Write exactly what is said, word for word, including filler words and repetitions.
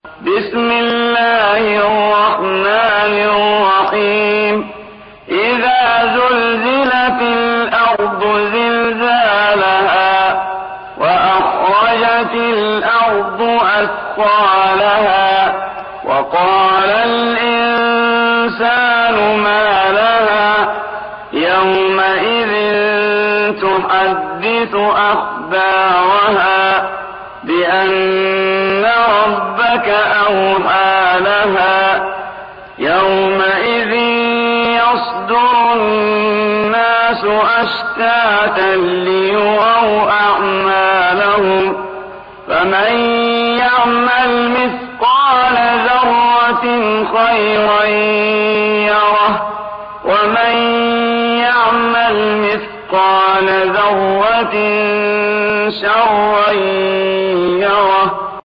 بسم الله الرحمن الرحيم إذا زلزلت الأرض زلزالها وأخرجت الأرض أثقالها وقال الإنسان ما لها يومئذ تحدث أخبارها بأن ربك أوحى لها يومئذ يصدر الناس أشتاتا ليروا أعمالهم فمن يعمل مثقال ذرة خيرا يره ومن يعمل مثقال ذرة شرا